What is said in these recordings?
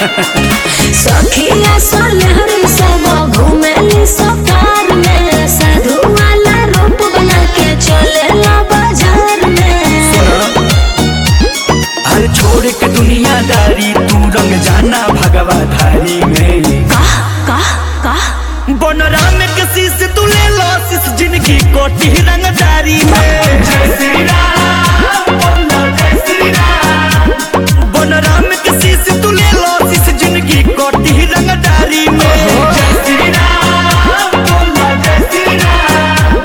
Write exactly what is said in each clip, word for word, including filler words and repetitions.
सखिया सोलहरी सब घूमेली सकार में, साधु वाला रूप बना के चलेला बाजार में। हर छोड़ के दुनियादारी तू रंग जाना भगवा धारी में। काह काह काह बनरा में किसी से तू ले लो सिस जिंदगी कोटी रंगदारी में। जय श्री राम बोलो जय श्री राम। बनरा में किसी से तू ले लो सिस जिंदगी कोटी रंगदारी में। जय श्री राम बोलो जय श्री राम।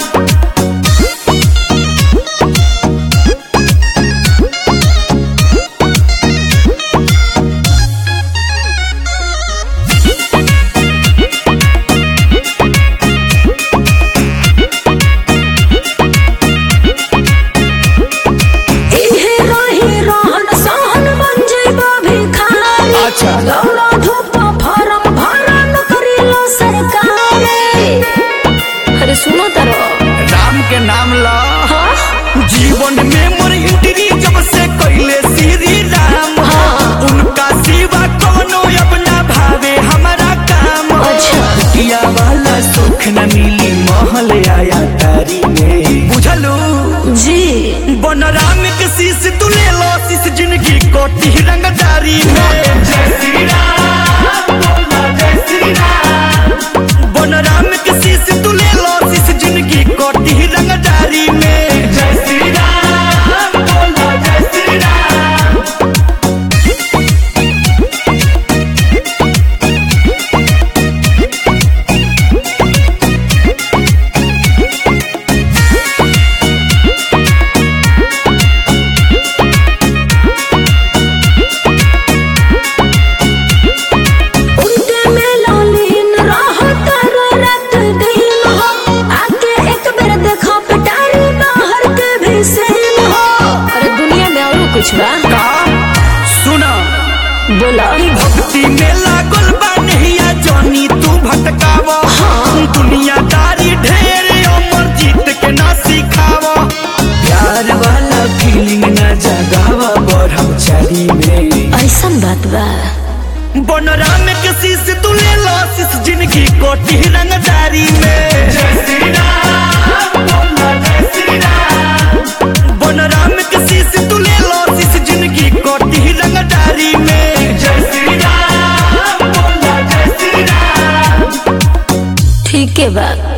दौड़ा धूप फॉर्म भरन करिलो सरकार। अरे सुनो तारो राम के नाम ला। हाँ? जीवन में मोर इंट्री जब से कोइले श्री राम। हाँ? उनका सिवा कोनो अपना भावे हमारा काम। अच्छा किया वाला सुख न मिली महल आया तारी में। बुझलू जी बनरा में किसी से तू ले लो सिस जिंदगी कोटी रंगदारी में। जय श्री राम बोलो जय श्री राम। बनरा में किसी से तू ले लो सिस जिंदगी कोटी रंगदारी में। जय श्री राम बोलो जय श्री राम। कुछ बा का सुना बोला भक्ति में लागल बा नहिया जानी तू भटकावा। हाँ? दुनियादारी ढेर अमर जीत के ना सिखावा। प्यार वाला फीलिंग ना जगावा ब्रह्मचारी में। ऐसन बात बा बनरा में किसी से तू ले लो सिस जिंदगी कोटी रंगदारी में। जय श्री राम बोलो जय श्री राम। बनरा में किसी से तू ले लो सिस जिंदगी कोटी रंगदारी में। जय श्री राम बोलो जय श्री राम। ठीक है बा।